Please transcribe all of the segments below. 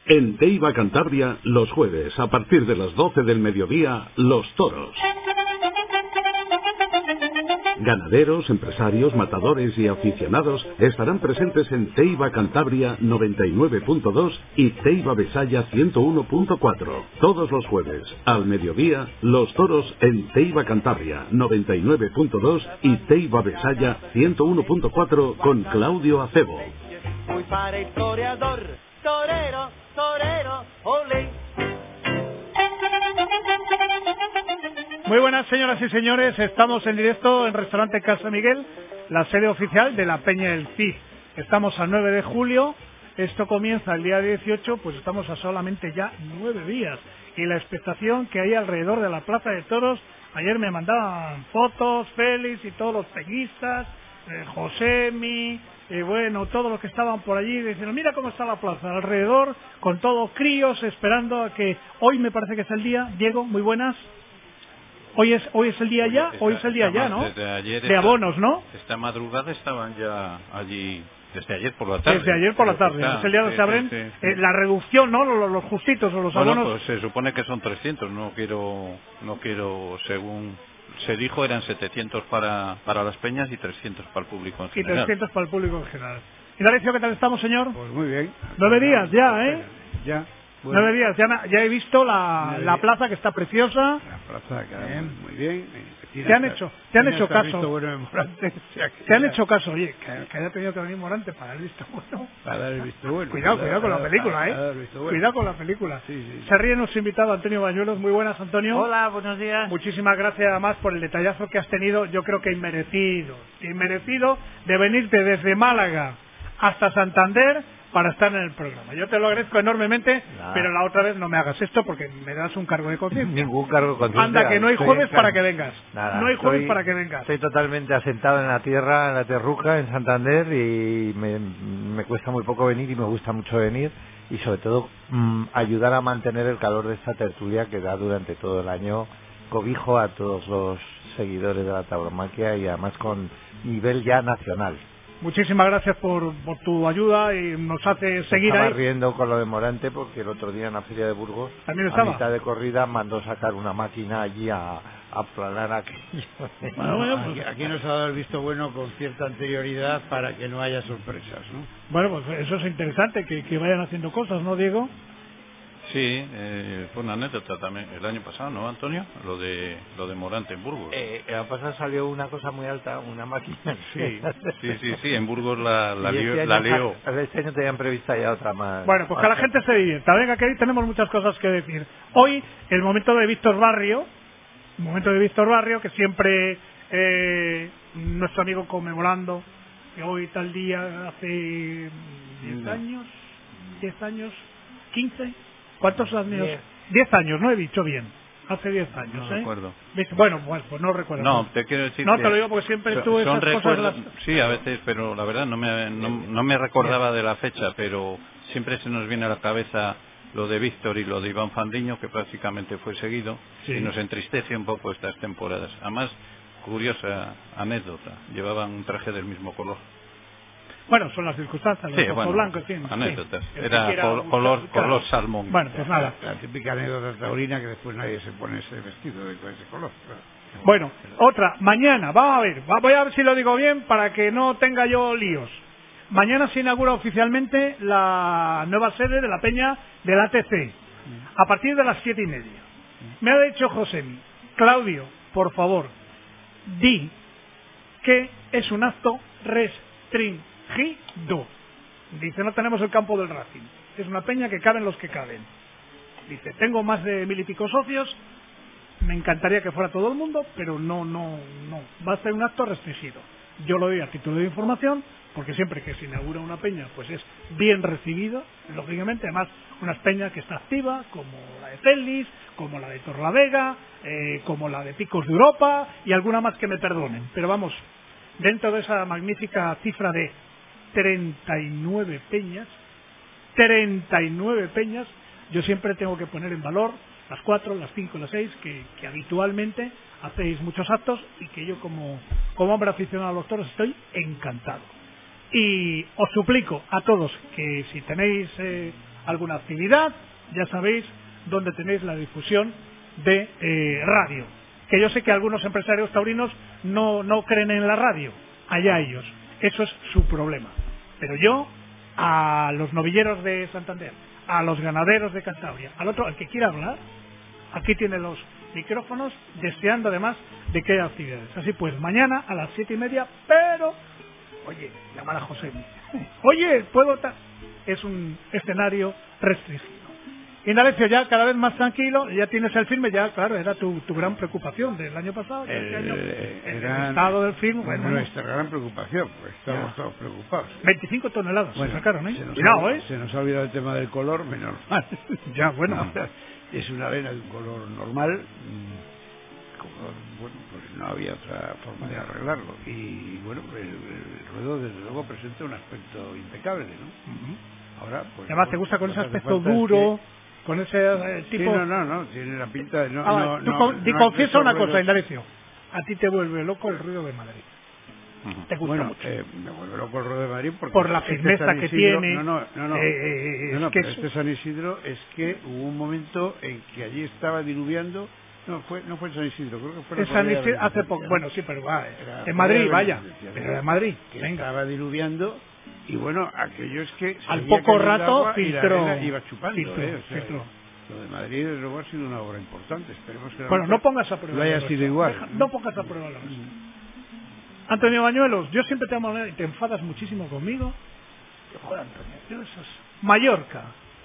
En Teiba Cantabria, los jueves, a partir de las 12 del mediodía, Los Toros. Ganaderos, empresarios, matadores y aficionados estarán presentes en Teiba Cantabria 99.2 y Teiba Besaya 101.4. Todos los jueves, al mediodía, Los Toros en Teiba Cantabria 99.2 y Teiba Besaya 101.4 con Claudio Acebo. Muy para el toreador, torero, torero, olé. Muy buenas, señoras y señores, estamos en directo en Restaurante Casa Miguel, la sede oficial de la Peña del Cid. Estamos a 9 de julio, esto comienza el día 18, pues estamos a solamente ya 9 días. Y la expectación que hay alrededor de la Plaza de Toros, ayer me mandaban fotos, Félix y todos los peñistas, Josemi, bueno, todos los que estaban por allí, diciendo, mira cómo está la plaza, alrededor, con todos críos, esperando a que hoy me parece que es el día. Diego, muy buenas. Hoy es el día ya, hoy es el día ya, ¿no? Desde ayer de abonos, ¿no? Esta madrugada estaban ya allí, desde ayer por la tarde. Desde ayer por la tarde, es el día donde se abren la reducción, ¿no? Los justitos o los abonos. Bueno, pues se supone que son 300, no quiero, según se dijo, eran 700 para las peñas y 300 para el público en general. Y 300 para el público en general. ¿Ignacio, qué tal estamos, señor? Pues muy bien. 9 días ya, ¿eh? Ya. Bueno, 9 días, ya he visto la plaza que está preciosa. La plaza que bien, muy bien. ¿Te han hecho caso? Bueno de Morante, o sea, ¿Te han hecho caso? Oye, que haya tenido que venir Morante para dar el visto bueno. Para dar el visto bueno. Cuidado con la película, ¿eh? Cuidado con la película. Sí. Se ríe nuestro invitado Antonio Bañuelos. Muy buenas, Antonio. Hola, buenos días. Muchísimas gracias además por el detallazo que has tenido. Yo creo que inmerecido de venirte desde Málaga hasta Santander para estar en el programa. Yo te lo agradezco enormemente, pero la otra vez no me hagas esto porque me das un cargo de conciencia. Ningún cargo de conciencia. Anda, que no hay jueves para que vengas. Nada, no hay jueves para que vengas. Estoy totalmente asentado en la tierra, en la terruca, en Santander, y me cuesta muy poco venir y me gusta mucho venir, y sobre todo ayudar a mantener el calor de esta tertulia que da durante todo el año cobijo a todos los seguidores de la tauromaquia y además con nivel ya nacional. Muchísimas gracias por tu ayuda y nos hace seguir estaba ahí. Riendo con lo de Morante porque el otro día en la feria de Burgos, ¿también a mitad de corrida, mandó sacar una máquina allí a aplanar aquello. Bueno, pues aquí nos ha dado el visto bueno con cierta anterioridad para que no haya sorpresas, ¿no? Bueno, pues eso es interesante, que vayan haciendo cosas, ¿no, Diego? Sí, fue una anécdota también el año pasado, ¿no, Antonio? Lo de Morante en Burgos. El año pasado salió una cosa muy alta, una máquina. Sí, en Burgos la lió. Este año tenían prevista ya otra más. Bueno, pues que la gente se divierta. Venga, que hoy tenemos muchas cosas que decir. Hoy, el momento de Víctor Barrio, que siempre nuestro amigo conmemorando, que hoy tal día hace 10 años, 15... ¿Cuántos años? 10 años, no he dicho bien. Hace 10 años, no recuerdo. Bueno, pues no recuerdo. No, te quiero decir no, te lo digo porque siempre tú esas cosas... Sí, a veces, pero la verdad no me recordaba de la fecha, pero siempre se nos viene a la cabeza lo de Víctor y lo de Iván Fandiño, que prácticamente fue seguido, y nos entristece un poco estas temporadas. Además, curiosa anécdota, llevaban un traje del mismo color. Bueno, son las circunstancias, los ojos blancos, anécdotas. Era color salmón. Bueno, pues nada. La típica anécdota taurina que después nadie se pone ese vestido de ese color. Bueno, otra, mañana, voy a ver si lo digo bien para que no tenga yo líos. Mañana se inaugura oficialmente la nueva sede de la Peña del ATC, a partir de las 7:30. Me ha dicho Josemi, Claudio, por favor, di que es un acto restringido. Dice, no tenemos el campo del Racing, es una peña que caben los que caben. Dice, tengo más de 1000 y pico socios, me encantaría que fuera todo el mundo, pero no, va a ser un acto restringido. Yo lo doy a título de información, porque siempre que se inaugura una peña, pues es bien recibido, lógicamente, además una peña que está activa, como la de Félix, como la de Torlavega, como la de Picos de Europa, y alguna más que me perdonen, pero vamos, dentro de esa magnífica cifra de 39 peñas, yo siempre tengo que poner en valor las 4, las 5, las 6, que habitualmente hacéis muchos actos y que yo como hombre aficionado a los toros estoy encantado. Y os suplico a todos que si tenéis alguna actividad, ya sabéis dónde tenéis la difusión de radio. Que yo sé que algunos empresarios taurinos no creen en la radio, allá ellos, eso es su problema. Pero yo, a los novilleros de Santander, a los ganaderos de Cantabria, al que quiera hablar, aquí tiene los micrófonos, deseando además de que haya actividades. Así pues, mañana a las 7:30, pero, oye, llamar a José, oye, ¿puedo es un escenario restringido. Indalecio, ya cada vez más tranquilo, ya tienes el firme, ya claro, era tu gran preocupación del año pasado, este año, el estado del firme. Bueno, nuestra gran preocupación, pues estamos todos preocupados. 25 toneladas bueno, se sacaron, ¿eh? Se nos ha olvidado el tema del color, menos mal. Ya, bueno. Es una avena de un color normal, bueno, pues no había otra forma de arreglarlo. Y bueno, el ruedo desde luego presenta un aspecto impecable, ¿no? Ahora, pues... Además, ¿te gusta con ese aspecto duro? Con ese tipo... Sí, no, tiene la pinta de... Confiesa una cosa, Indalecio. A ti te vuelve loco el ruido de Madrid. ¿Te gusta mucho? Me vuelve loco el ruido de Madrid porque... Por la firmeza que tiene... No, pero este San Isidro es que hubo un momento en que allí estaba diluviando... No fue en San Isidro, creo que fue en San Isidro hace poco. Bueno, sí, pero en Madrid, vaya. Pero de Madrid. Que estaba diluviando... Y bueno, aquello es que... Al poco rato filtró. Iba chupando, filtró. Lo de Madrid, desde luego, ha sido una obra importante. Esperemos que no pongas a prueba. Lo haya sido igual. No pongas a prueba la cosa. Antonio Bañuelos, yo siempre te amo y te enfadas muchísimo conmigo. Joder, Antonio, Mallorca.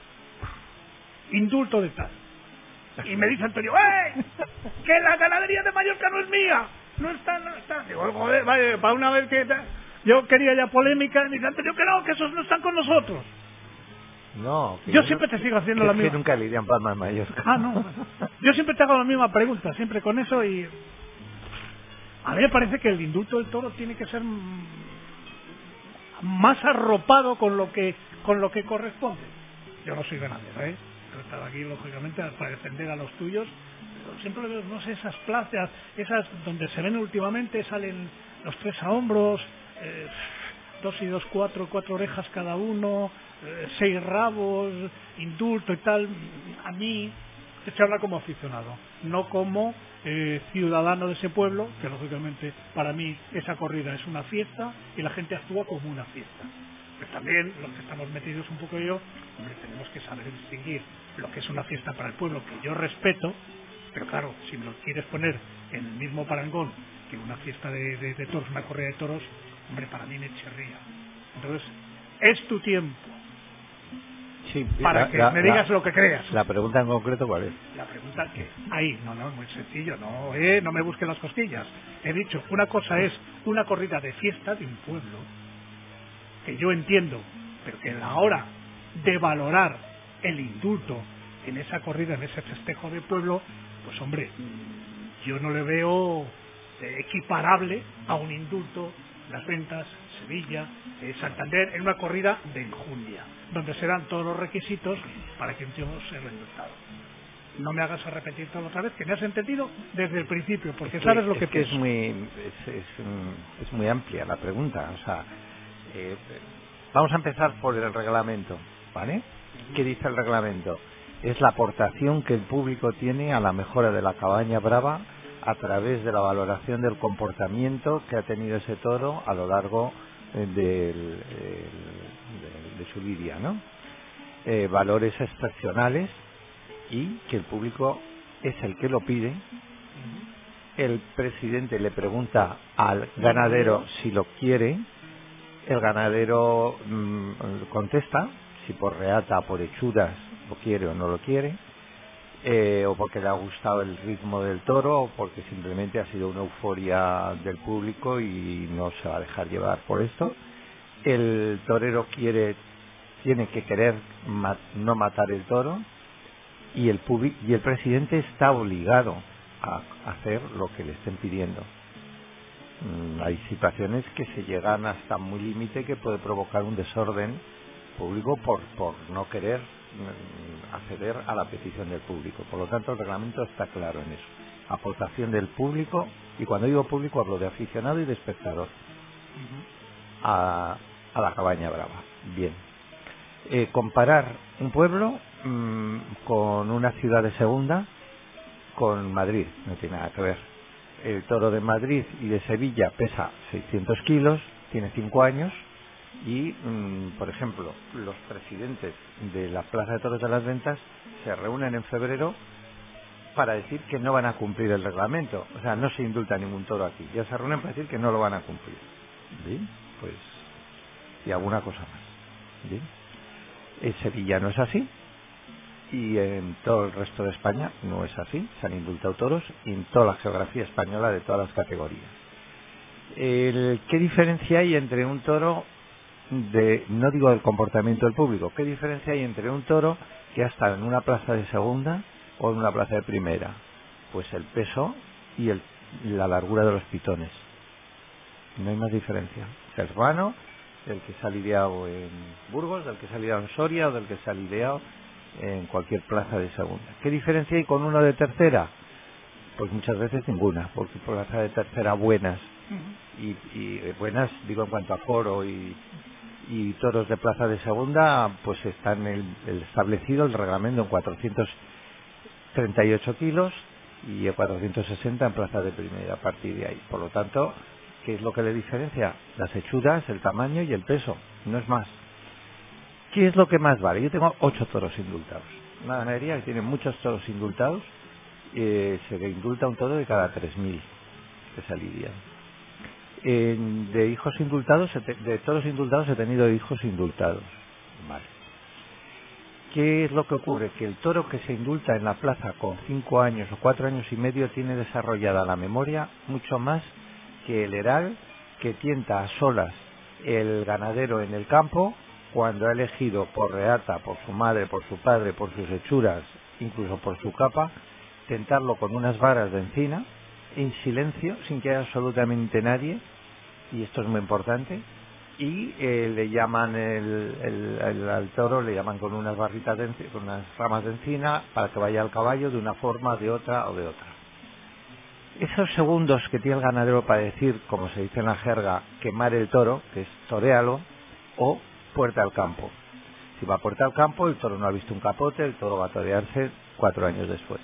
Indulto de tal. Y me dice Antonio, que la ganadería de Mallorca no es mía. No está. Digo, joder, vaya, para una vez que... Yo quería ya polémica, y me dice Antonio que esos no están con nosotros. No, yo siempre te sigo haciendo la misma. Que nunca le irían palmas en Mallorca. No. Yo siempre te hago la misma pregunta, siempre con eso, y a mí me parece que el indulto del toro tiene que ser más arropado con lo que corresponde. Yo no soy ganadero, Yo he estado aquí lógicamente para defender a los tuyos, pero siempre veo, no sé, esas plazas, esas donde se ven últimamente, salen los 3 a hombros, 2 y 2, 4 orejas cada uno, 6 rabos, indulto y tal. A mí, se habla como aficionado, no como ciudadano de ese pueblo, que lógicamente para mí esa corrida es una fiesta y la gente actúa como una fiesta. Pero también los que estamos metidos un poco tenemos que saber distinguir lo que es una fiesta para el pueblo, que yo respeto, pero claro, si me lo quieres poner en el mismo parangón que una fiesta de toros, una corrida de toros, hombre, para mí me chirría. Entonces, es tu tiempo. Sí, para que me digas lo que creas. La pregunta en concreto, ¿cuál es? La pregunta que ahí, es muy sencillo, no me busquen las cosquillas. He dicho, una cosa es una corrida de fiesta de un pueblo, que yo entiendo, pero que a la hora de valorar el indulto en esa corrida, en ese festejo de pueblo, pues hombre, yo no le veo equiparable a un indulto Las Ventas, Sevilla, Santander, en una corrida de enjundia, donde se dan todos los requisitos para que un tío sea indultado. No me hagas a repetir todo otra vez, que me has entendido desde el principio, porque sabes lo que pienso. Es muy amplia la pregunta. O sea, vamos a empezar por el reglamento, ¿vale? ¿Qué dice el reglamento? Es la aportación que el público tiene a la mejora de la cabaña brava a través de la valoración del comportamiento que ha tenido ese toro a lo largo de su lidia, ¿no? Valores excepcionales, y que el público es el que lo pide. El presidente le pregunta al ganadero si lo quiere, el ganadero contesta si por reata, por hechuras lo quiere o no lo quiere, o porque le ha gustado el ritmo del toro, o porque simplemente ha sido una euforia del público y no se va a dejar llevar por esto. El torero tiene que querer no matar el toro, y el presidente está obligado a hacer lo que le estén pidiendo. Hay situaciones que se llegan hasta muy límite, que puede provocar un desorden público por no querer acceder a la petición del público. Por lo tanto, el reglamento está claro en eso. Aportación del público, y cuando digo público hablo de aficionado y de espectador, a la cabaña brava. Bien. comparar un pueblo con una ciudad de segunda con Madrid, no tiene nada que ver. El toro de Madrid y de Sevilla pesa 600 kilos, tiene 5 años y, por ejemplo, los presidentes de la Plaza de Toros de las Ventas se reúnen en febrero para decir que no van a cumplir el reglamento. O sea, no se indulta ningún toro aquí. Ya se reúnen para decir que no lo van a cumplir. Bien, pues, y alguna cosa más. Bien. En Sevilla no es así. Y en todo el resto de España no es así. Se han indultado toros y en toda la geografía española de todas las categorías. ¿Qué diferencia hay entre un toro no digo del comportamiento del público, qué diferencia hay entre un toro que ha estado en una plaza de segunda o en una plaza de primera? Pues el peso y la largura de los pitones. No hay más diferencia. Serrano, del que se ha lidiado en Burgos, del que se ha lidiado en Soria o del que se ha lidiado en cualquier plaza de segunda. ¿Qué diferencia hay con uno de tercera? Pues muchas veces ninguna, porque plaza de tercera buenas y buenas, digo en cuanto a foro y toros de plaza de segunda, pues están el establecido el reglamento en 438 kilos y 460 en plaza de primera, a partir de ahí. Por lo tanto, ¿qué es lo que le diferencia? Las hechuras, el tamaño y el peso, no es más. ¿Qué es lo que más vale? Yo tengo 8 toros indultados. Una ganadería que tiene muchos toros indultados, se le indulta un toro de cada 3.000 que se lidian. De hijos indultados, de toros indultados he tenido hijos indultados. Vale. ¿Qué es lo que ocurre? Que el toro que se indulta en la plaza con 5 años o 4 años y medio tiene desarrollada la memoria mucho más que el heral que tienta a solas el ganadero en el campo cuando ha elegido por reata, por su madre, por su padre, por sus hechuras, incluso por su capa, tentarlo con unas varas de encina, en silencio, sin que haya absolutamente nadie, y esto es muy importante, y le llaman al toro, le llaman con unas barritas con unas ramas de encina para que vaya al caballo de una forma, de otra o de otra. Esos segundos que tiene el ganadero para decir, como se dice en la jerga, quemar el toro, que es toréalo, o puerta al campo. Si va a puerta al campo, el toro no ha visto un capote, el toro va a torearse 4 años después.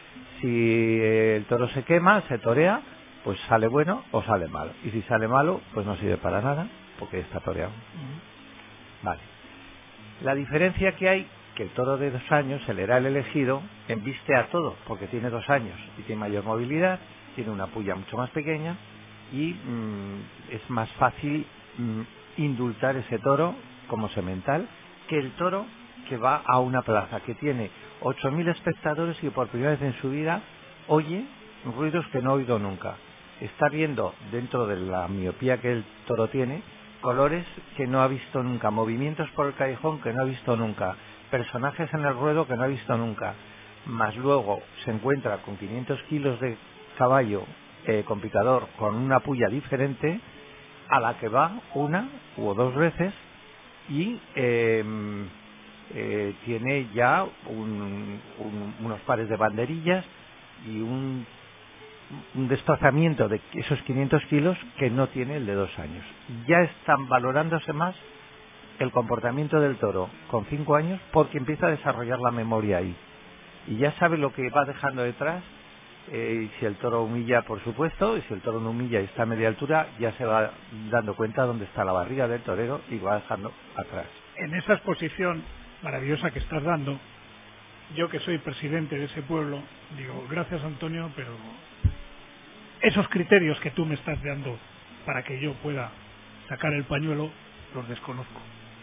Si el toro se quema, se torea, pues sale bueno o sale malo. Y si sale malo, pues no sirve para nada, porque está toreado. Vale. La diferencia que hay, que el toro de 2 años, el heral elegido, embiste a todo, porque tiene 2 años y tiene mayor movilidad, tiene una puya mucho más pequeña y es más fácil indultar ese toro como semental que el toro que va a una plaza que tiene 8.000 espectadores y por primera vez en su vida oye ruidos que no ha oído nunca. Está viendo, dentro de la miopía que el toro tiene, colores que no ha visto nunca, movimientos por el callejón que no ha visto nunca, personajes en el ruedo que no ha visto nunca, más luego se encuentra con 500 kilos de caballo con picador, con una puya diferente a la que va 1 o 2 veces y tiene ya unos pares de banderillas y un desplazamiento de esos 500 kilos que no tiene el de 2 años. Ya están valorándose más el comportamiento del toro con 5 años porque empieza a desarrollar la memoria ahí y ya sabe lo que va dejando detrás. Y si el toro humilla, por supuesto, y si el toro no humilla y está a media altura, ya se va dando cuenta dónde está la barriga del torero y va dejando atrás. En esa exposición maravillosa que estás dando, yo que soy presidente de ese pueblo, digo, gracias Antonio, pero esos criterios que tú me estás dando para que yo pueda sacar el pañuelo, los desconozco.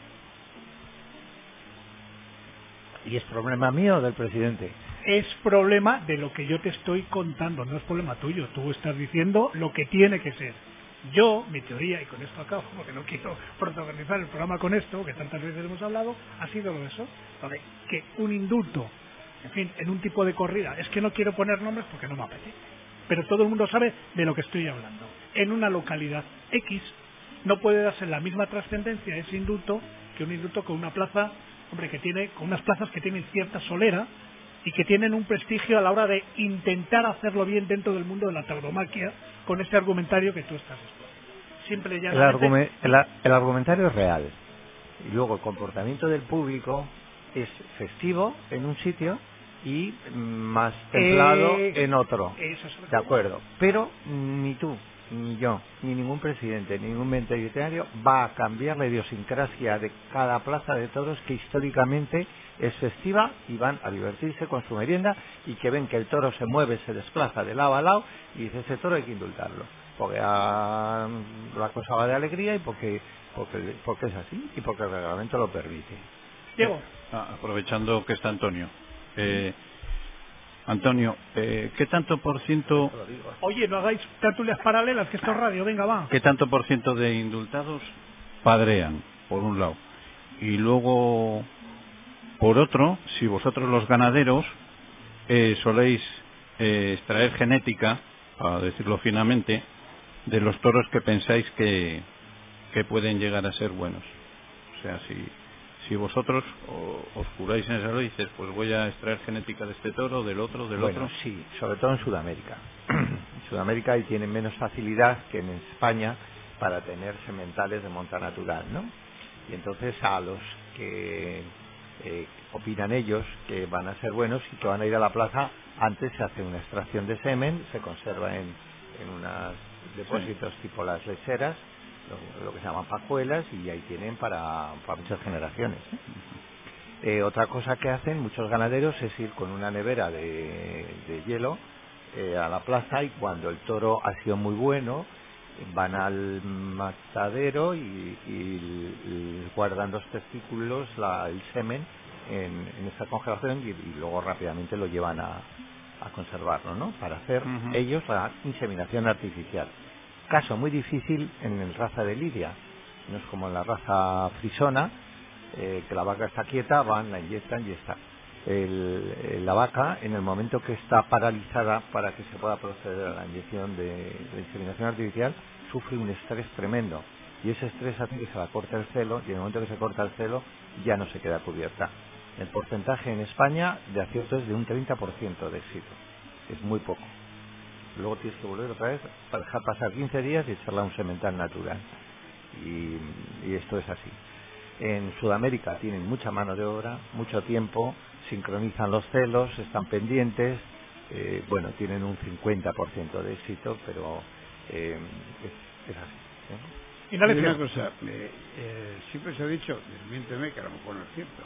¿Y es problema mío o del presidente? Es problema de lo que yo te estoy contando, no es problema tuyo. Tú estás diciendo lo que tiene que ser. Yo, mi teoría, y con esto acabo, porque no quiero protagonizar el programa con esto, que tantas veces hemos hablado, ha sido lo de eso. Que un indulto, en fin, en un tipo de corrida, es que no quiero poner nombres porque no me apetece, pero todo el mundo sabe de lo que estoy hablando. En una localidad X no puede darse la misma trascendencia ese indulto que un indulto con una plaza, hombre, que tiene, con unas plazas que tienen cierta solera y que tienen un prestigio a la hora de intentar hacerlo bien dentro del mundo de la tauromaquia con ese argumentario que tú estás exponiendo. Simple y llanamente. El argumentario es real. Y luego el comportamiento del público es festivo en un sitio y más templado en otro. Eso es De acuerdo. Pero ni tú, ni yo, ni ningún presidente, ni ningún veterinario va a cambiar la idiosincrasia de cada plaza de toros, que históricamente es festiva y van a divertirse con su merienda, y que ven que el toro se mueve, se desplaza de lado a lado, y dice: ese toro hay que indultarlo, porque la cosa va de alegría y porque es así y porque el reglamento lo permite. Diego. Aprovechando que está Antonio. Antonio, ¿qué tanto por ciento... Oye, no hagáis tertulias paralelas, que esto es radio, venga, va. ¿Qué tanto por ciento de indultados padrean, por un lado? Y luego, por otro, si vosotros los ganaderos soléis extraer genética, para decirlo finamente, de los toros que pensáis que pueden llegar a ser buenos. O sea, si vosotros os curáis en esa y dices, pues voy a extraer genética de este toro, del otro. Sí, sobre todo en Sudamérica. En Sudamérica ahí tienen menos facilidad que en España para tener sementales de monta natural, ¿no? Y entonces a los que opinan ellos que van a ser buenos y que van a ir a la plaza, antes se hace una extracción de semen, se conserva en unos depósitos tipo las lecheras, lo que se llaman pajuelas, y ahí tienen para muchas generaciones. Otra cosa que hacen muchos ganaderos es ir con una nevera de hielo a la plaza, y cuando el toro ha sido muy bueno van al matadero y guardan los testículos, el semen en esa congelación, y luego rápidamente lo llevan a conservarlo, ¿no? Para hacer ellos la inseminación artificial. Caso muy difícil en el raza de Lidia, no es como en la raza frisona, que la vaca está quieta, van, la inyectan y está. La vaca, en el momento que está paralizada para que se pueda proceder a la inyección de inseminación artificial, sufre un estrés tremendo, y ese estrés hace que se la corte el celo, y en el momento que se corta el celo ya no se queda cubierta. El porcentaje en España de acierto es de un 30% de éxito, es muy poco. Luego tienes que volver otra vez para dejar pasar 15 días y echarla a un semental natural, y esto es así. En Sudamérica tienen mucha mano de obra, mucho tiempo, sincronizan los celos, están pendientes, tienen un 50% de éxito, pero es así. Y una cosa, siempre se ha dicho, desmiénteme que a lo mejor no es cierto,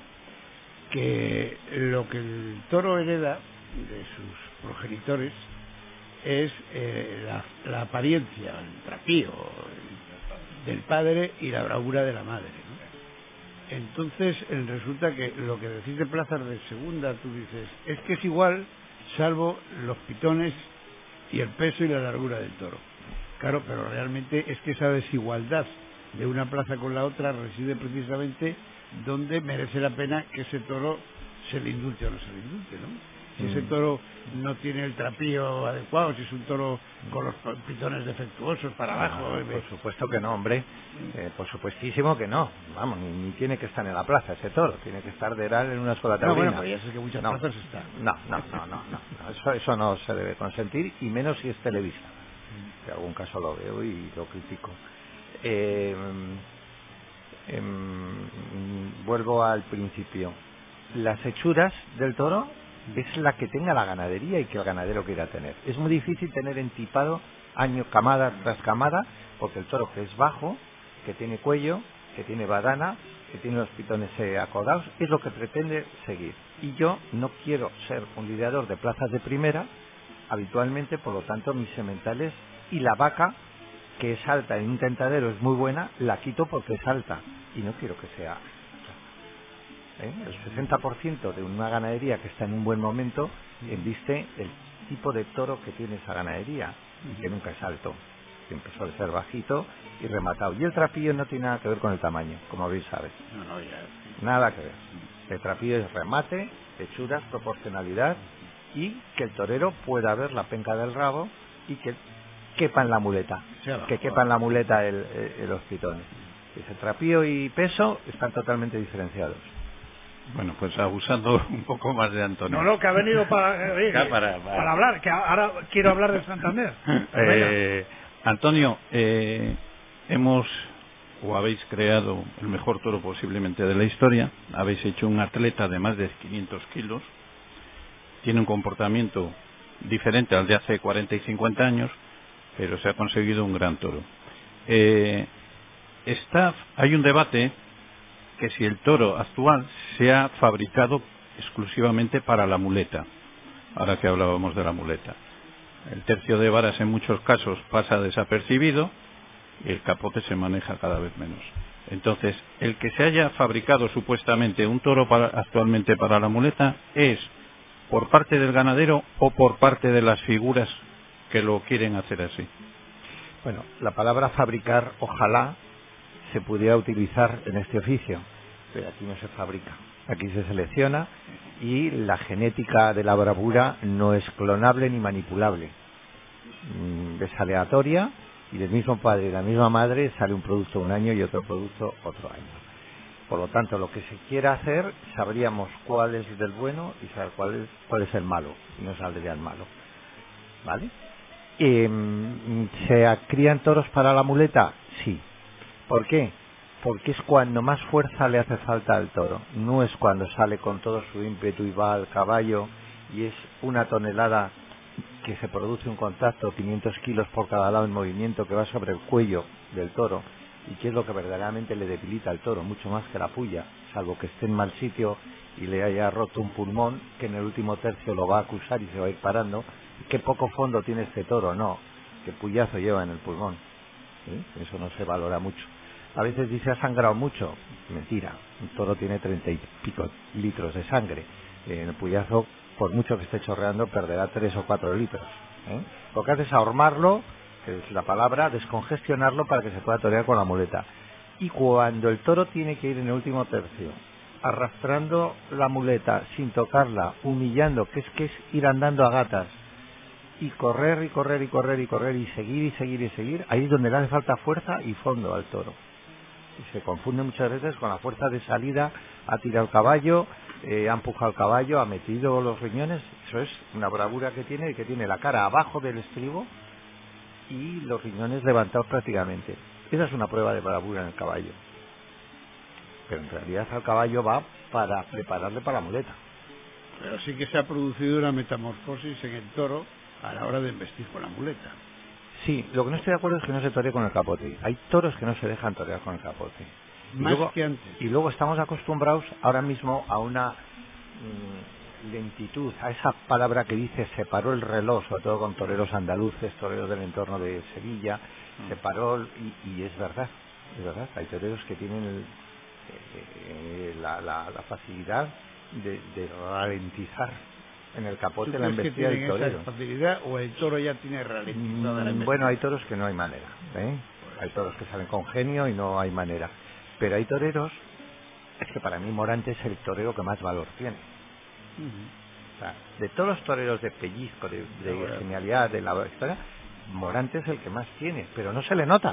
que lo que el toro hereda de sus progenitores es la apariencia, el trapío del padre y la bravura de la madre, ¿no? Entonces resulta que lo que decís de plazas de segunda, tú dices, es que es igual, salvo los pitones y el peso y la largura del toro. Claro, pero realmente es que esa desigualdad de una plaza con la otra reside precisamente donde merece la pena que ese toro se le indulte o no se le indulte, ¿no? Si ese toro no tiene el trapío adecuado, si es un toro con los pitones defectuosos para abajo. Por supuesto que no, hombre. Por supuestísimo que no. Vamos, ni tiene que estar en la plaza ese toro. Tiene que estar de heral en una escuela taurina. No, bueno, pues ya sé que muchas plazas están. No. Eso no se debe consentir, y menos si es Televisa. En algún caso lo veo y lo critico. Vuelvo al principio. Las hechuras del toro es la que tenga la ganadería y que el ganadero quiera tener. Es muy difícil tener entipado año camada tras camada, porque el toro, que es bajo, que tiene cuello, que tiene badana, que tiene los pitones acodados, es lo que pretende seguir. Y yo no quiero ser un lidiador de plazas de primera habitualmente, por lo tanto mis sementales y la vaca, que es alta en un tentadero, es muy buena, la quito porque es alta y no quiero que sea. El 60% de una ganadería que está en un buen momento enviste el tipo de toro que tiene esa ganadería, que nunca es alto, siempre suele ser bajito y rematado. Y el trapillo no tiene nada que ver con el tamaño, como bien sabes. Nada que ver. El trapillo es remate, hechuras, proporcionalidad, y que el torero pueda ver la penca del rabo y que quepa en la muleta, los pitones. Ese trapío y peso están totalmente diferenciados. Bueno, pues abusando un poco más de Antonio. No, que ha venido para hablar, que ahora quiero hablar de Santander. Antonio, hemos o habéis creado el mejor toro posiblemente de la historia. Habéis hecho un atleta de más de 500 kilos, tiene un comportamiento diferente al de hace 40 y 50 años, pero se ha conseguido un gran toro. Hay un debate que si el toro actual se ha fabricado exclusivamente para la muleta, ahora que hablábamos de la muleta. El tercio de varas en muchos casos pasa desapercibido y el capote se maneja cada vez menos. Entonces, el que se haya fabricado supuestamente un toro actualmente para la muleta es por parte del ganadero o por parte de las figuras que lo quieren hacer así. Bueno, la palabra fabricar ojalá se pudiera utilizar en este oficio, pero aquí no se fabrica, aquí se selecciona y la genética de la bravura no es clonable ni manipulable. Es aleatoria y del mismo padre y la misma madre sale un producto un año y otro producto otro año. Por lo tanto, lo que se quiera hacer, sabríamos cuál es del bueno y saber cuál es el malo, y no saldría el malo. ¿Vale? ¿Se crían toros para la muleta? Sí. ¿Por qué? Porque es cuando más fuerza le hace falta al toro. No es cuando sale con todo su ímpetu y va al caballo y es 1 tonelada que se produce un contacto, 500 kilos por cada lado en movimiento que va sobre el cuello del toro, y que es lo que verdaderamente le debilita al toro, mucho más que la puya, salvo que esté en mal sitio y le haya roto un pulmón, que en el último tercio lo va a acusar y se va a ir parando. Qué poco fondo tiene este toro, no, qué puyazo lleva en el pulmón. ¿Sí? Eso no se valora mucho. A veces dice ha sangrado mucho, mentira, un toro tiene 30 y pico litros de sangre, en el puyazo, por mucho que esté chorreando, perderá 3 o 4 litros. Lo que hace es ahormarlo, que es la palabra, descongestionarlo para que se pueda torear con la muleta. Y cuando el toro tiene que ir en el último tercio, arrastrando la muleta sin tocarla, humillando, que es ir andando a gatas, y correr y correr y correr y correr y seguir y seguir y seguir, ahí es donde le hace falta fuerza y fondo al toro. Y se confunde muchas veces con la fuerza de salida, ha tirado el caballo, ha empujado el caballo, ha metido los riñones. Eso es una bravura que tiene la cara abajo del estribo y los riñones levantados prácticamente. Esa es una prueba de bravura en el caballo. Pero en realidad el caballo va para prepararle para la muleta. Pero sí que se ha producido una metamorfosis en el toro a la hora de embestir con la muleta. Sí, lo que no estoy de acuerdo es que no se toree con el capote. Hay toros que no se dejan torear con el capote. Más que antes. Y luego estamos acostumbrados ahora mismo a una lentitud, a esa palabra que dice se paró el reloj, sobre todo con toreros andaluces, toreros del entorno de Sevilla, se paró, y es verdad, hay toreros que tienen la facilidad de ralentizar en el capote la embestida del torero. ¿Esa facilidad o el toro ya tiene ralentizada la embestida? Bueno, hay toros que no hay manera, hay toros que salen con genio y no hay manera, pero hay toreros, es que para mí Morante es el torero que más valor tiene. O sea, de todos los toreros de pellizco, de genialidad, de la historia, Morante es el que más tiene, pero no se le nota.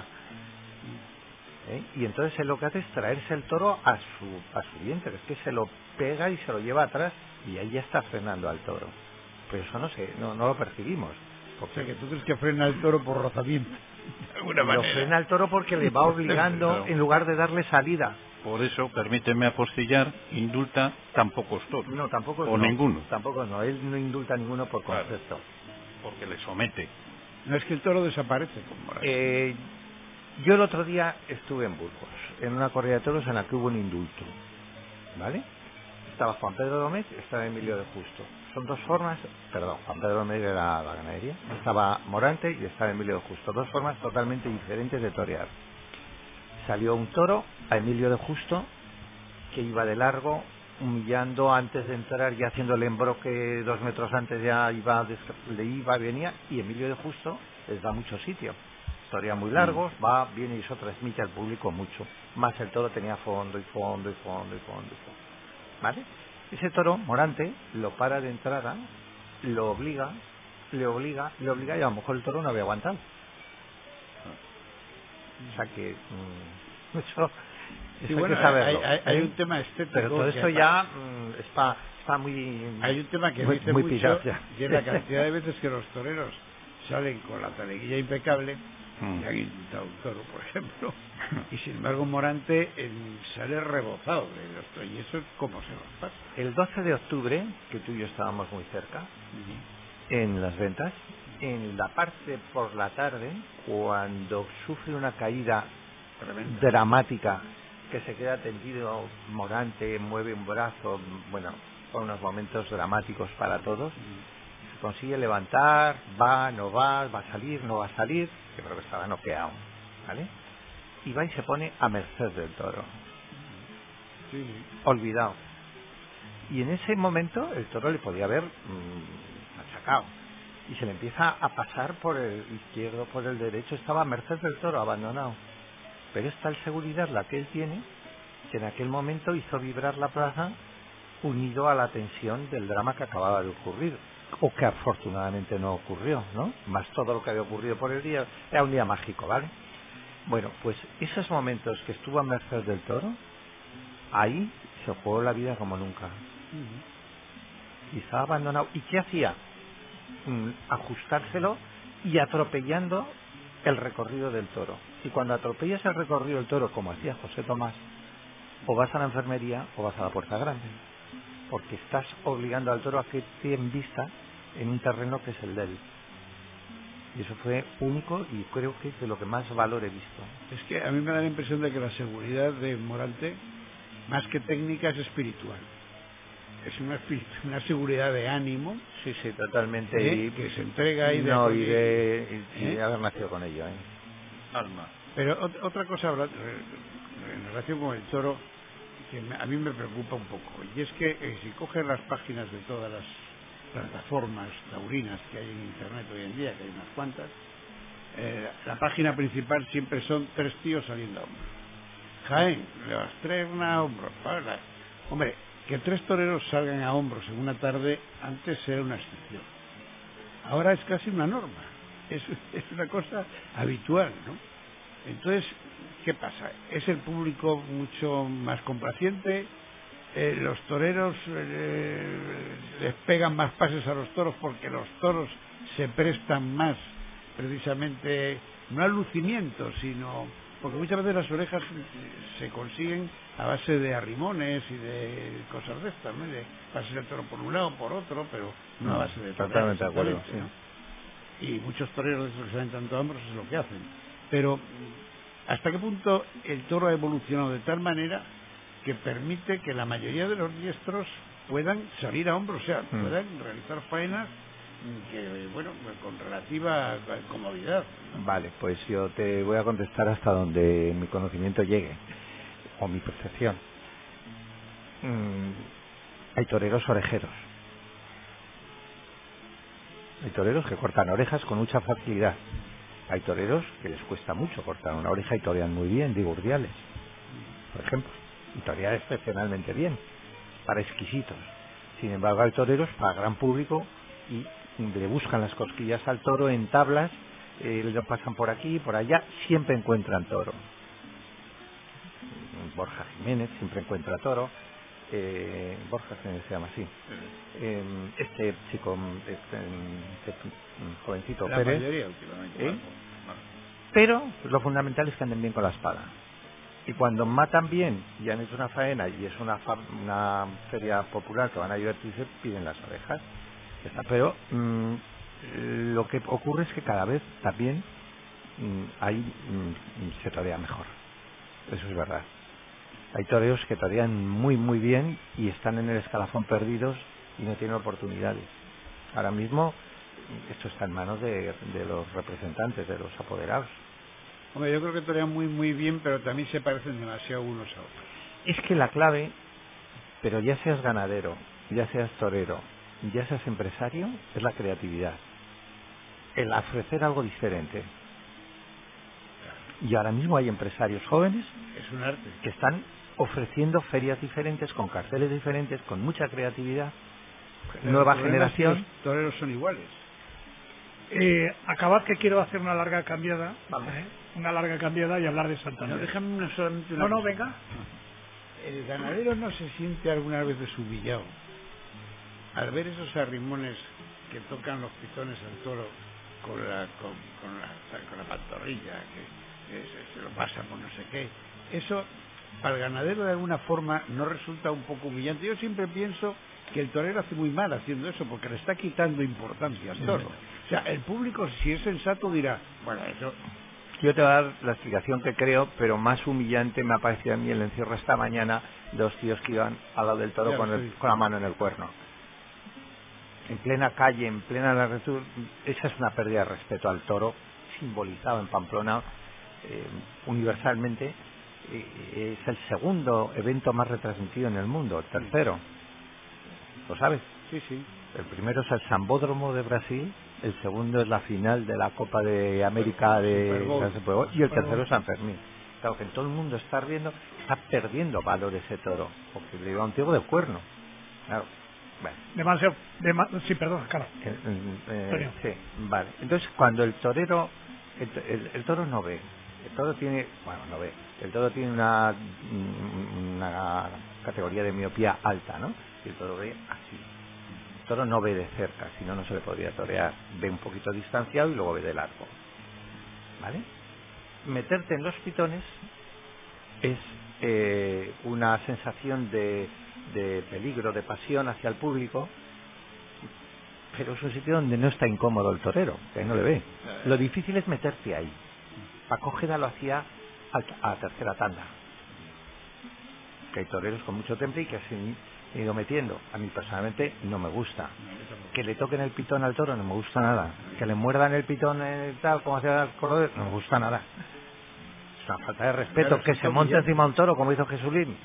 Y entonces él lo que hace es traerse el toro a su vientre, es que se lo pega y se lo lleva atrás y ahí ya está frenando al toro. Pero eso no lo percibimos. O sea, que tú crees que frena al toro por rozamiento, de alguna manera. Lo frena al toro porque le va obligando en lugar de darle salida. Por eso, permíteme apostillar, indulta tan pocos toros. No, tampoco o ninguno. Tampoco no, él no indulta a ninguno por concepto. Claro, porque le somete. No es que el toro desaparece con Morante. Yo el otro día estuve en Burgos, en una corrida de toros en la que hubo un indulto, ¿vale? Estaba Juan Pedro Domecq, estaba Emilio de Justo. Son dos formas, Juan Pedro Domecq era la ganadería, estaba Morante y estaba Emilio de Justo, dos formas totalmente diferentes de torear. Salió un toro a Emilio de Justo que iba de largo, humillando antes de entrar, ya haciendo el embroque 2 metros antes, ya venía, y Emilio de Justo les da mucho sitio. Torea muy largos, viene y eso transmite al público mucho. Más el toro tenía fondo y fondo y fondo y fondo y fondo. ¿Vale? Ese toro, Morante, lo para de entrada, lo obliga, le obliga y a lo mejor el toro no había aguantado. O sea que eso sí, bueno, hay que saberlo. Hay un tema estético. Pero todo esto ya está muy. Hay un tema que muy, dice muy mucho, pirata. y es la cantidad de veces que los toreros salen con la taleguilla impecable le han intentado un toro, por ejemplo, y sin embargo Morante sale rebozado de los toros. ¿Y eso cómo se nos pasa? El 12 de octubre, que tú y yo estábamos muy cerca, en las ventas, en la parte por la tarde, cuando sufre una caída dramática, que se queda tendido Morante, mueve un brazo, bueno, son unos momentos dramáticos para todos, se consigue levantar, va, no va, va a salir, no va a salir, yo creo que estaba noqueado, ¿vale? Y va y se pone a merced del toro, olvidado. Y en ese momento el toro le podía haber machacado, y se le empieza a pasar por el izquierdo, por el derecho, estaba a merced del toro, abandonado. Pero es tal seguridad la que él tiene, que en aquel momento hizo vibrar la plaza, unido a la tensión del drama que acababa de ocurrir, o que afortunadamente no ocurrió, ¿no? Más todo lo que había ocurrido por el día, era un día mágico, ¿vale? Bueno, pues esos momentos que estuvo a merced del toro, ahí se jugó la vida como nunca. Y estaba abandonado. ¿Y qué hacía? Ajustárselo y atropellando el recorrido del toro. Y cuando atropellas el recorrido del toro, como hacía José Tomás, o vas a la enfermería o vas a la puerta grande, porque estás obligando al toro a que te embista en un terreno que es el de él. Y eso fue único y creo que es de lo que más valor he visto. Es que a mí me da la impresión de que la seguridad de Morante, más que técnica, es espiritual. Es una seguridad de ánimo. Sí, totalmente. Y que se entrega y de haber nacido con ello. Alma. Pero otra cosa en relación con el toro que a mí me preocupa un poco, y es que si coges las páginas de todas las plataformas taurinas que hay en internet hoy en día, que hay unas cuantas, la página principal siempre son 3 tíos saliendo a hombros. Jaén, las 3 a hombros. Hombre, que 3 toreros salgan a hombros en una tarde antes era una excepción. Ahora es casi una norma. Es una cosa habitual, ¿no? Entonces, ¿qué pasa? ¿Es el público mucho más complaciente? ¿Los toreros les pegan más pases a los toros porque los toros se prestan más precisamente, no al lucimiento, sino porque muchas veces las orejas se consiguen a base de arrimones y de cosas de estas, ¿no? De pasar el toro por un lado, por otro, pero no a base de totalmente de acuerdo, sí. ¿no? Y muchos toreros de esos que salen tanto a hombros es lo que hacen. Pero ¿hasta qué punto el toro ha evolucionado de tal manera que permite que la mayoría de los diestros puedan salir a hombros, o sea, puedan realizar faenas que, bueno, con relativa comodidad, ¿no? Vale, pues yo te voy a contestar hasta donde mi conocimiento llegue, o mi percepción. Hay toreros orejeros. Hay toreros que cortan orejas con mucha facilidad. Hay toreros que les cuesta mucho cortar una oreja y torean muy bien, digo, Urdiales, por ejemplo, y torean excepcionalmente bien, para exquisitos. Sin embargo, hay toreros para gran público y le buscan las cosquillas al toro en tablas, lo pasan por aquí y por allá, siempre encuentran toro. Borja Jiménez siempre encuentra toro. Borja Jiménez se llama así. Este chico, jovencito la Pérez. mayoría últimamente. Pero lo fundamental es que anden bien con la espada. Y cuando matan bien y han hecho una faena y es una feria popular que van a divertirse, piden las orejas. Pero lo que ocurre es que cada vez también se torea mejor. Eso es verdad. Hay toreros que torean muy muy bien y están en el escalafón perdidos y no tienen oportunidades. Ahora mismo esto está en manos de los representantes, de los apoderados. Hombre, yo creo que torean muy muy bien, pero también se parecen demasiado unos a otros. Es que la clave, pero ya seas ganadero, ya seas torero, ya seas empresario, es la creatividad. El ofrecer algo diferente. Y ahora mismo hay empresarios jóvenes Es un arte que están ofreciendo ferias diferentes, con carteles diferentes, con mucha creatividad, nueva generación. Los toreros son iguales. Acabad que quiero hacer una larga cambiada, una larga cambiada y hablar de Santander. No, déjame solamente una No, cosa. venga. El ganadero no se siente alguna vez desubillado al ver esos arrimones que tocan los pitones al toro con la pantorrilla, que se lo pasa por no sé qué. Eso, para el ganadero de alguna forma, no resulta un poco humillante. Yo siempre pienso que el torero hace muy mal haciendo eso, porque le está quitando importancia al toro. O sea, el público, si es sensato, dirá, bueno, eso... Yo te voy a dar la explicación que creo, pero más humillante me ha parecido a mí el encierro esta mañana de los tíos que iban al lado del toro con la mano en el cuerno. En plena calle, en plena largitud, esa es una pérdida de respeto al toro, simbolizado en Pamplona universalmente. Es el segundo evento más retransmitido en el mundo, el tercero. ¿Lo sabes? Sí, sí. El primero es el Sambódromo de Brasil, el segundo es la final de la Copa de América de Super Bowl, y el tercero es San Fermín. Claro que en todo el mundo está perdiendo valor ese toro, porque le iba un tío de cuerno. Claro. Bueno. Demasiado. Sí, perdón, claro. Sí, vale. Entonces, cuando el torero, el toro no ve. El toro tiene, no ve. El toro tiene una categoría de miopía alta, ¿no? Y el toro ve así. El toro no ve de cerca, si no, no se le podría torear. Ve un poquito distanciado y luego ve de largo. ¿Vale? Meterte en los pitones es una sensación de peligro, de pasión hacia el público, pero es un sitio donde no está incómodo el torero, que no le ve. Lo difícil es meterte ahí. Pacógeda lo hacía a tercera tanda, que hay toreros con mucho temple y que se han ido metiendo. A mí personalmente no me gusta que le toquen el pitón al toro, no me gusta nada. Que le muerdan el pitón tal como hacía el corredor, no me gusta nada. Es una falta de respeto. Que se monte encima un toro como hizo Jesulín,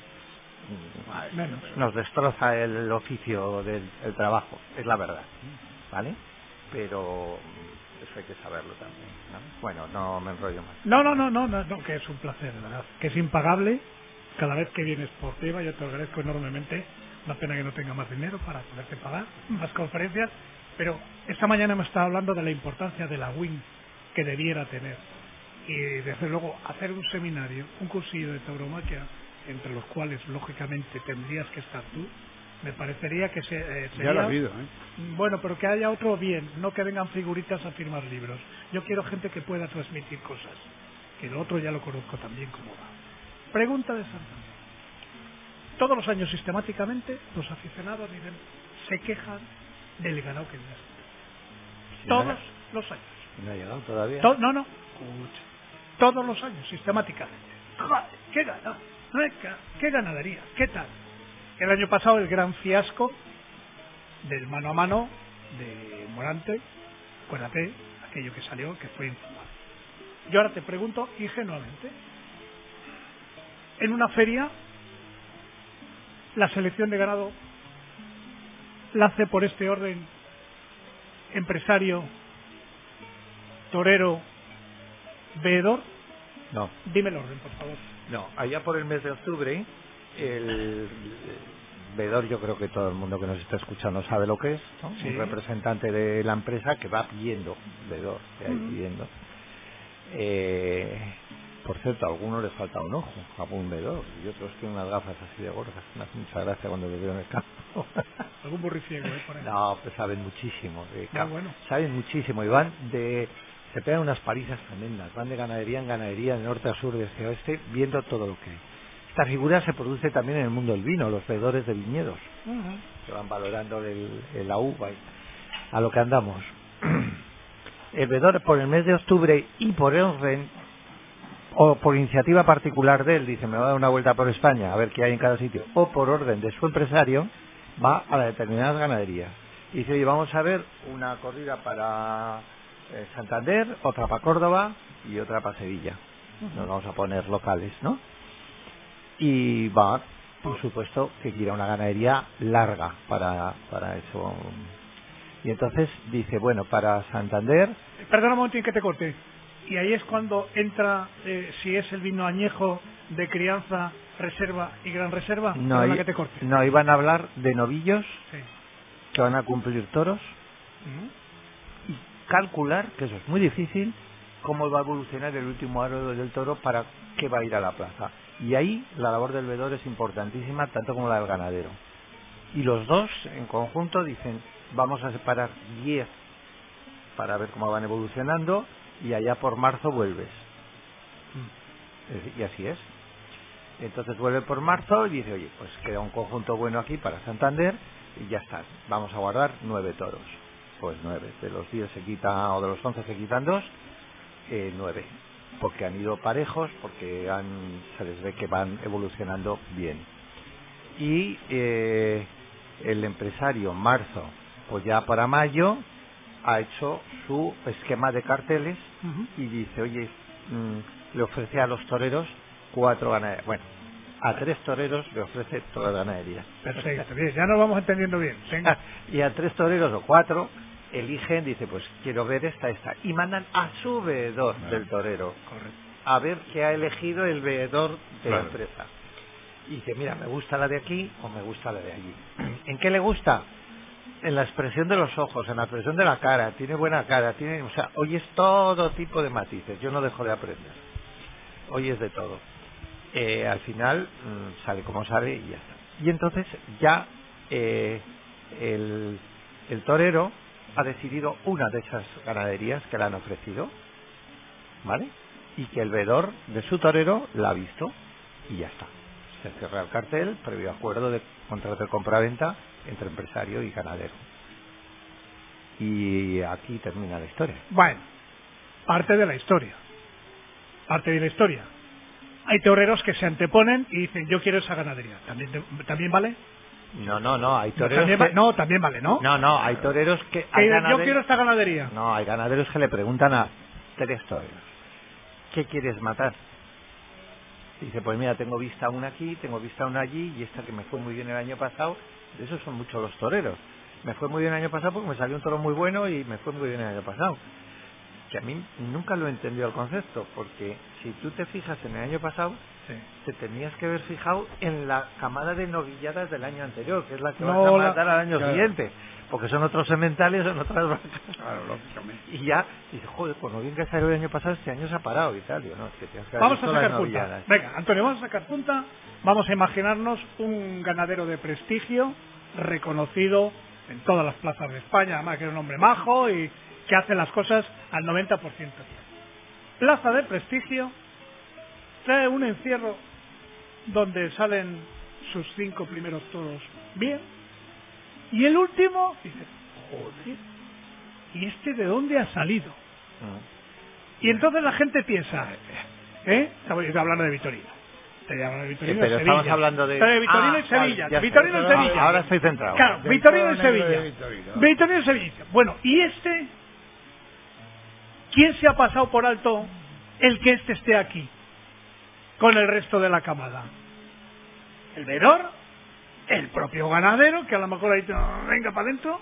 nos destroza el oficio del trabajo, es la verdad, ¿vale? Pero eso hay que saberlo también, ¿no? Bueno, no me enrollo más. No, que es un placer, de verdad, que es impagable. Cada vez que vienes por Teiba yo te agradezco enormemente. Una pena que no tenga más dinero para poderte pagar más conferencias, pero esta mañana me estaba hablando de la importancia de la WIN que debiera tener, y desde luego hacer un seminario, un cursillo de tauromaquia, entre los cuales lógicamente tendrías que estar tú, me parecería que sería... Ya lo ha habido, Bueno, pero que haya otro bien, no que vengan figuritas a firmar libros. Yo quiero gente que pueda transmitir cosas, que lo otro ya lo conozco también cómo va. Pregunta de Santander. Todos los años sistemáticamente los aficionados se quejan del ganado que viene. Todos los años. ¿No ha llegado todavía? No. Todos los años, sistemáticamente. ¡Joder! ¡Qué ganado! ¿Qué ganadería? ¿Qué tal? El año pasado el gran fiasco del mano a mano de Morante, acuérdate, aquello que salió, que fue infumable. Yo ahora te pregunto ingenuamente, en una feria la selección de ganado la hace por este orden empresario, torero, veedor. No. Dime el orden, por favor. No, allá por el mes de octubre, el veedor, yo creo que todo el mundo que nos está escuchando sabe lo que es, ¿no? Sí. Un representante de la empresa que va pidiendo, veedor, que hay pidiendo. Por cierto, a algunos les falta un ojo, algún veedor, y otros tienen unas gafas así de gordas. Me hace mucha gracia cuando les veo en el campo. Algún burriciego, por ahí. No, pues saben muchísimo. Bueno. Saben muchísimo y van se pegan unas palizas tremendas, van de ganadería en ganadería, de norte a sur, de este a oeste, viendo todo lo que hay. Esta figura se produce también en el mundo del vino, los veedores de viñedos, que van valorando la uva y a lo que andamos. El veedor por el mes de octubre y por orden, o por iniciativa particular de él, dice, me va a dar una vuelta por España, a ver qué hay en cada sitio, o por orden de su empresario, va a determinadas ganaderías. Y dice, oye, vamos a ver una corrida para Santander, otra para Córdoba y otra para Sevilla. Nos vamos a poner locales, ¿no? Y va, por supuesto, que quiera una ganadería larga para eso. Y entonces dice, bueno, para Santander... Perdona un momentín que te corte. Y ahí es cuando entra, si es el vino añejo de crianza, reserva y gran reserva. No, que te corte. No, iban a hablar de novillos que van a cumplir toros. Y calcular, que eso es muy difícil, cómo va a evolucionar el último aro del toro para qué va a ir a la plaza. Y ahí la labor del veedor es importantísima, tanto como la del ganadero. Y los dos, en conjunto, dicen, vamos a separar 10 para ver cómo van evolucionando y allá por marzo vuelves. Y así es. Entonces vuelve por marzo y dice, oye, pues queda un conjunto bueno aquí para Santander y ya está, vamos a guardar 9 toros. Pues 9, de los 10 se quita, o de los 11 se quitan 2, 9, porque han ido parejos, porque se les ve que van evolucionando bien. Y el empresario, marzo, pues ya para mayo, ha hecho su esquema de carteles y dice, oye, le ofrece a los toreros 4 ganaderías. Bueno, a 3 toreros le ofrece todas las ganaderías. Perfecto, bien, ya nos vamos entendiendo bien. Venga. Y a 3 toreros o 4 eligen, dice, pues quiero ver esta, y mandan a su veedor del torero. Correcto. A ver qué ha elegido el veedor de la empresa. Y dice, mira, me gusta la de aquí o me gusta la de allí. ¿En qué le gusta? En la expresión de los ojos, en la expresión de la cara. Tiene buena cara, o sea, oyes todo tipo de matices. Yo no dejo de aprender. Oyes de todo. Al final sale como sale y ya está. Y entonces ya el torero ha decidido una de esas ganaderías que le han ofrecido, ¿vale? Y que el veedor de su torero la ha visto y ya está. Se cierra el cartel previo acuerdo de contrato de compraventa entre empresario y ganadero. Y aquí termina la historia. Bueno, parte de la historia. Hay toreros que se anteponen y dicen, yo quiero esa ganadería. ¿También vale? No, hay toreros también vale, ¿no? No, hay toreros que... Yo quiero esta ganadería. No, hay ganaderos que le preguntan a 3 toreros, ¿qué quieres matar? Dice, pues mira, tengo vista una aquí, tengo vista una allí, y esta que me fue muy bien el año pasado. De esos son muchos los toreros. Me fue muy bien el año pasado porque me salió un toro muy bueno y me fue muy bien el año pasado. Que a mí nunca lo he entendido el concepto, porque si tú te fijas en el año pasado, te tenías que haber fijado en la camada de novilladas del año anterior, que es la que vas a matar al año siguiente, porque son otros sementales, son otras vacas. Claro, lógicamente. Y ya, dices, joder, pues no bien que salió el año pasado, este año se ha parado y tal. Digo, no, es que tienes que vamos a sacar punta. Venga, Antonio, vamos a sacar punta. Vamos a imaginarnos un ganadero de prestigio, reconocido en todas las plazas de España, además que es un hombre majo y que hace las cosas al 90%. Plaza de prestigio, trae un encierro donde salen sus 5 primeros toros bien, y el último dice, joder, ¿y este de dónde ha salido? Y entonces la gente piensa, estoy hablando de Vitorino. Pero estamos hablando de... Vitorino y Sevilla. Vitorino en Sevilla. Ahora estoy centrado. Claro, Vitorino en Sevilla. Vitorino en Sevilla. Bueno, ¿y este? ¿Quién se ha pasado por alto el que este esté aquí con el resto de la camada? ¿El veedor? ¿El propio ganadero, que a lo mejor ha dicho, venga para adentro?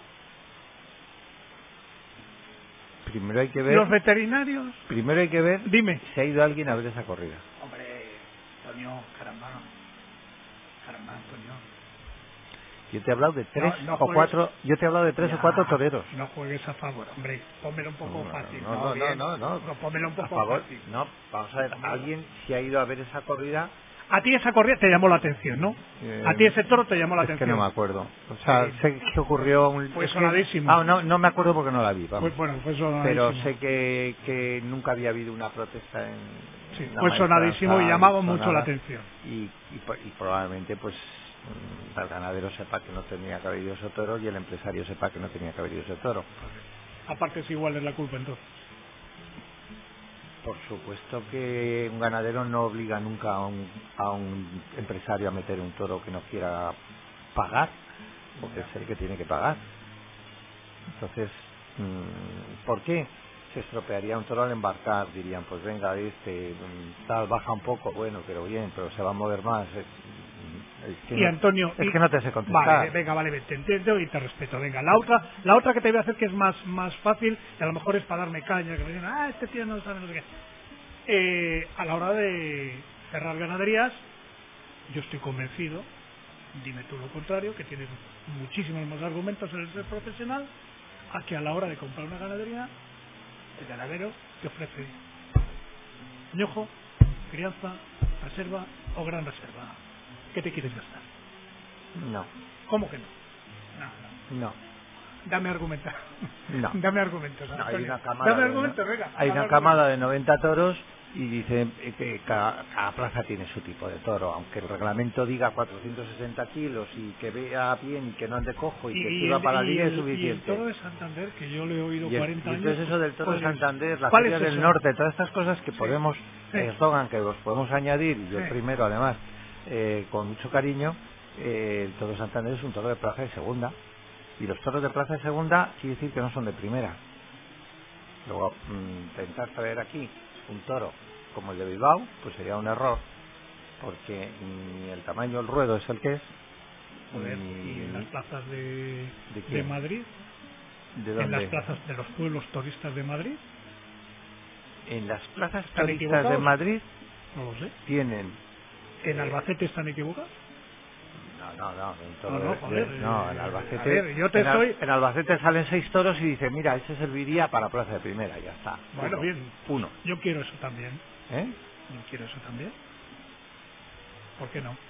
Primero hay que ver... ¿Los veterinarios? Primero hay que ver... Dime. Si ha ido alguien a ver esa corrida. Hombre, Antonio, caramba, Antonio. Yo te he hablado de 3 o 4... Yo te he hablado de 3 o 4 toreros. No juegues a favor, hombre. Pónmelo un poco fácil. No. Pónmelo un poco a favor, fácil. No, vamos a ver. Alguien si ha ido a ver esa corrida... A ti esa corrida te llamó la atención, ¿no? A ti ese toro te llamó la atención. Es que no me acuerdo. O sea, sé que ocurrió... Fue sonadísimo. No me acuerdo porque no la vi, vamos. Fue sonadísimo. Pero sé que nunca había habido una protesta en... Sí, fue sonadísimo y llamaba mucho la atención. Y probablemente, pues, el ganadero sepa que no tenía que haber ido ese toro y el empresario sepa que no tenía que haber ido ese toro. Aparte es igual es la culpa entonces. Por supuesto que un ganadero no obliga nunca a un empresario a meter un toro que no quiera pagar, porque es el que tiene que pagar. Entonces, ¿por qué? Se estropearía un toro al embarcar, dirían, pues venga, tal, baja un poco, bueno, pero bien, pero se va a mover más. Y Antonio, es que no te sé contestar. Vale, te entiendo y te respeto. Venga, la otra que te voy a hacer que es más fácil, y a lo mejor es para darme caña, que me digan, este tío no sabe no sé qué. A la hora de cerrar ganaderías, yo estoy convencido, dime tú lo contrario, que tienes muchísimos más argumentos en el ser profesional, a que a la hora de comprar una ganadería, el ganadero te ofrece añojo, crianza, reserva o gran reserva. ¿Qué te quieres gastar? No. ¿Cómo que no? No. Dame argumentos. No. Dame argumentos. No, hay Antonio. una camada Dame de- argumentos, venga. Hay dame una camada de 90 toros y dicen que cada plaza tiene su tipo de toro, aunque el reglamento diga 460 kilos y que vea bien y que no ande cojo y que sirva para la liga es Y el suficiente. toro de Santander, que yo le he oído Y 40 años. entonces eso del toro de pues, Santander, la ¿cuál feria es del eso? norte, todas estas cosas que podemos, Sí. eslogan que los podemos añadir, y yo el Sí. primero además, con mucho cariño, el toro de Santander es un toro de plaza de segunda, y los toros de plaza de segunda quiere decir que no son de primera. Luego, intentar traer aquí un toro como el de Bilbao, pues sería un error, porque ni el tamaño del ruedo es el que es. Joder, ni- y en las plazas ¿De de quién? Madrid, ¿De en dónde? las plazas de los pueblos turistas de Madrid, En las plazas ¿Están turistas de equivocados? Madrid no lo sé. tienen... ¿En Albacete están equivocados? No, un toro No, joder, no, en Albacete, a ver, yo te soy- en Albacete salen 6 toros y dicen, mira, ese serviría para plaza de primera, ya está. Bueno, Uno. bien. Uno. Yo quiero eso también. ¿Eh? Yo quiero eso también. ¿Por qué no?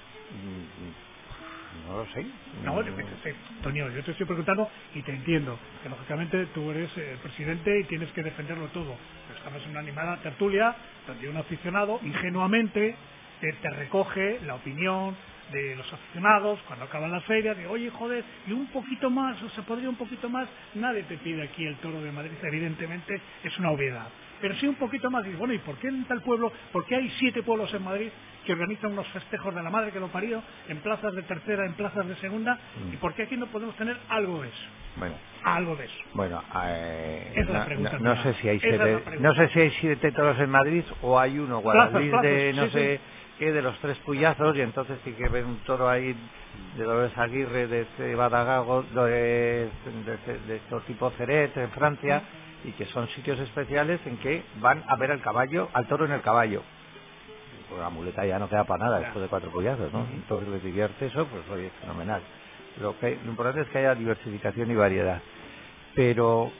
No lo sé. No, yo qué sé, Antonio, yo te estoy preguntando y te entiendo, que lógicamente tú eres el presidente y tienes que defenderlo todo. Pero estamos en una animada tertulia donde un aficionado ingenuamente te recoge la opinión de los aficionados cuando acaban las ferias, de oye, joder, y un poquito más, o se podría un poquito más. Nadie te pide aquí el toro de Madrid, evidentemente es una obviedad. Pero sí un poquito más, y bueno, ¿y por qué en tal pueblo? ¿Por qué hay 7 pueblos en Madrid que organizan unos festejos de la madre que lo parió, en plazas de tercera, en plazas de segunda? ¿Y por qué aquí no podemos tener algo de eso? Bueno, Algo de eso. bueno, Es la pregunta no final. sé si hay Esa es la 7, pregunta. no sé si hay 7 toros en Madrid o hay uno Guadalís Plazas, de no sí, sé sí. qué, de los 3 puyazos, y entonces tiene que ver un toro ahí de Dolores Aguirre, de Badagago, de estos tipo Ceret en Francia, y que son sitios especiales en que van a ver al caballo, al toro en el caballo. Pues la muleta ya no queda para nada después de 4 puyazos, ¿no? Entonces les divierte eso, pues oye, fenomenal. Lo importante es que haya diversificación y variedad. Pero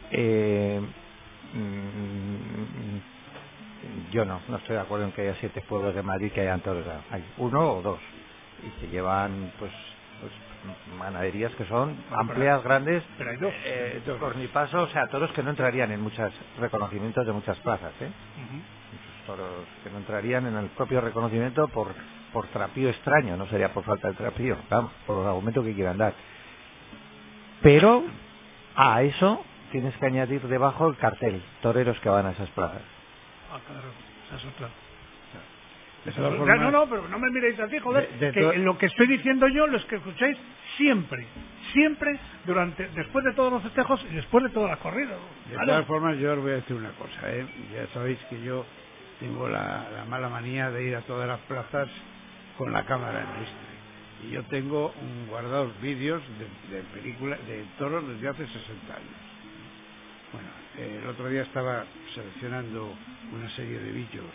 yo no estoy de acuerdo en que haya 7 pueblos de Madrid que hayan toros. Hay 1 o 2 y que llevan pues ganaderías que son amplias, grandes, pero hay 2 cornipasos, o sea, toros que no entrarían en muchos reconocimientos de muchas plazas, ¿eh? Ujú. Muchos toros que no entrarían en el propio reconocimiento por trapío extraño, no sería por falta de trapío, vamos, por los argumentos que quieran dar. Pero a eso tienes que añadir debajo el cartel, toreros que van a esas plazas. Ah, claro, esa es otra. De Esa todas es- formas, no, pero no me miréis así, joder, de que to- lo que estoy diciendo yo, los que escucháis siempre, después de todos los festejos y después de todas las corridas. De Claro. todas formas, yo os voy a decir una cosa, ¿eh? Ya sabéis que yo tengo la mala manía de ir a todas las plazas con la cámara en ristre. Y yo tengo guardados vídeos de películas, de toros desde hace 60 años. Bueno, el otro día estaba seleccionando una serie de vídeos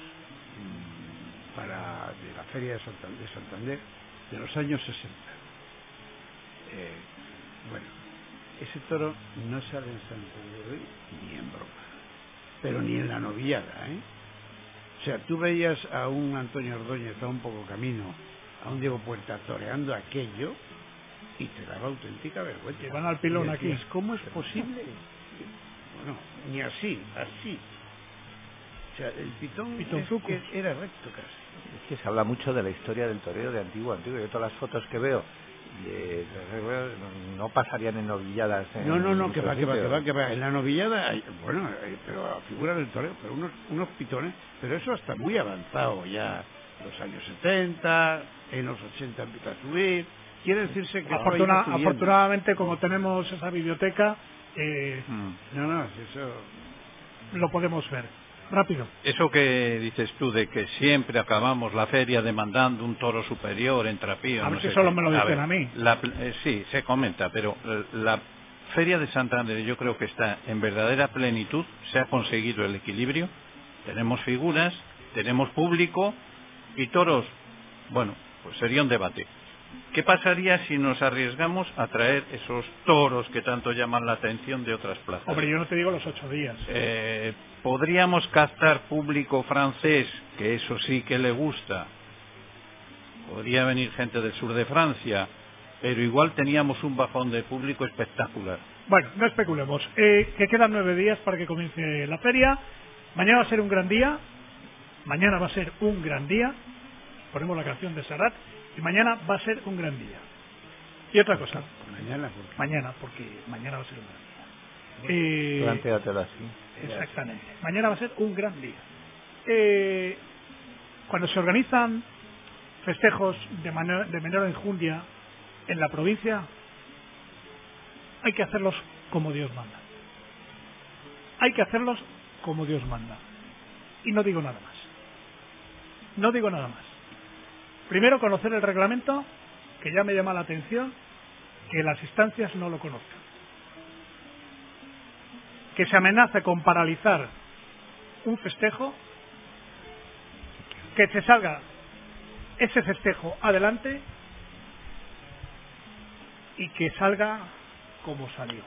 de la Feria de Santander de los años 60. Bueno, ese toro no sale en Santander hoy ni en broma, pero ni en la novillada, ¿eh? O sea, tú veías a un Antonio Ordóñez a un poco camino, a un Diego Puerta toreando aquello y te daba auténtica vergüenza. Que van al pilón Y decías, aquí. ¿cómo es posible? Bueno, ni así. O sea, el Pitonzuco. es que era recto casi. Es que se habla mucho de la historia del toreo de antiguo. Yo todas las fotos que veo no pasarían en novilladas. No, que va. En la novillada, pero figura del toreo, pero unos pitones, pero eso hasta muy avanzado ya, los años 70, en los 80 empieza a subir. Quiere decirse que Afortunadamente, como tenemos esa biblioteca, eso lo podemos ver. Rápido. Eso que dices tú de que siempre acabamos la feria demandando un toro superior en trapío. A ver no si sé solo qué. me lo dicen ver, a mí. Sí, se comenta, pero la feria de Santander yo creo que está en verdadera plenitud. Se ha conseguido el equilibrio. Tenemos figuras, tenemos público y toros. Bueno, pues sería un debate. ¿Qué pasaría si nos arriesgamos a traer esos toros que tanto llaman la atención de otras plazas? Hombre, yo no te digo los 8 días. Podríamos captar público francés, que eso sí que le gusta. Podría venir gente del sur de Francia, pero igual teníamos un bajón de público espectacular. Bueno, no especulemos. Que quedan 9 días para que comience la feria. Mañana va a ser un gran día. Mañana va a ser un gran día. Ponemos la canción de Serrat. Y mañana va a ser un gran día. Y otra cosa. Mañana, porque mañana va a ser un gran día. Plantéatelo así. Exactamente. Mañana va a ser un gran día. Cuando se organizan festejos de menor enjundia en la provincia, hay que hacerlos como Dios manda. Hay que hacerlos como Dios manda. Y no digo nada más. No digo nada más. Primero, conocer el reglamento, que ya me llama la atención que las instancias no lo conozcan. Que se amenace con paralizar un festejo, que se salga ese festejo adelante y que salga como salió.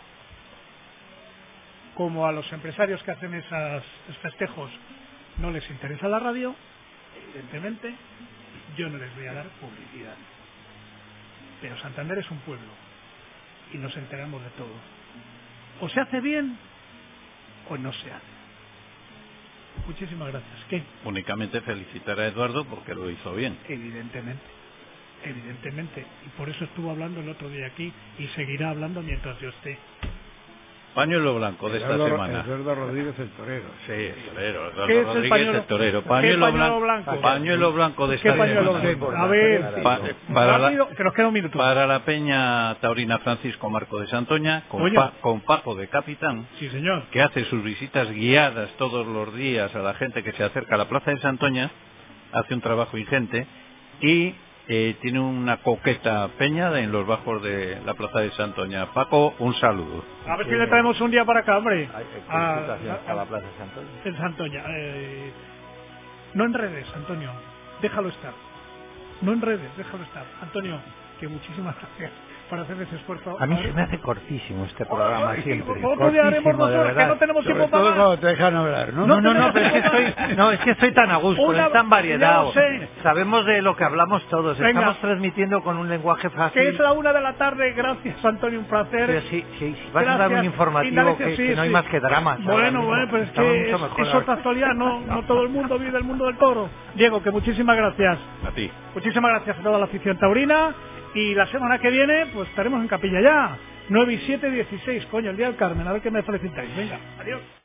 Como a los empresarios que hacen esos festejos no les interesa la radio, evidentemente yo no les voy a dar publicidad. Pero Santander es un pueblo y nos enteramos de todo. O se hace bien o no se hace. Muchísimas gracias. ¿Qué? Únicamente felicitar a Eduardo porque lo hizo bien. Evidentemente. Y por eso estuvo hablando el otro día aquí y seguirá hablando mientras yo esté. Pañuelo blanco de esta semana. Eduardo Rodríguez el torero. Sí, el torero. ¿Qué es Eduardo el Rodríguez el torero. Pañuelo blanco. Pañuelo blanco de esta pañuelo semana. blanco? A ver, rápido, que nos queda un minuto. Para la Peña Taurina Francisco Marco de Santoña, con Paco de capitán, sí, señor, que hace sus visitas guiadas todos los días a la gente que se acerca a la Plaza de Santoña, hace un trabajo ingente y tiene una coqueta peña en los bajos de la Plaza de Santoña. Paco, un saludo. A ver si le traemos un día para acá, hombre. A la Plaza de Santoña. En Santoña. No enredes, Antonio. Déjalo estar. No enredes, déjalo estar. Antonio, que muchísimas gracias por hacer ese esfuerzo. A mí se me hace cortísimo este programa siempre. Otro día haremos 2 horas, que no tenemos tiempo para más. Cuando te dejan hablar, ¿no? No, pero es que estoy tan a gusto, es tan variedad. Sé. Sabemos de lo que hablamos todos. Venga. Estamos transmitiendo con un lenguaje fácil. Que es la 1 de la tarde. Gracias, Antonio, un placer. Pero si vas a dar un informativo que no hay más que dramas. Bueno, pues es que es otra actualidad. No todo el mundo vive el mundo del toro. Diego, que muchísimas gracias. A ti. Muchísimas gracias a toda la afición taurina. Y la semana que viene, pues estaremos en Capilla ya. 9 y 7, 16, coño, el día del Carmen. A ver qué me felicitáis. Venga, adiós.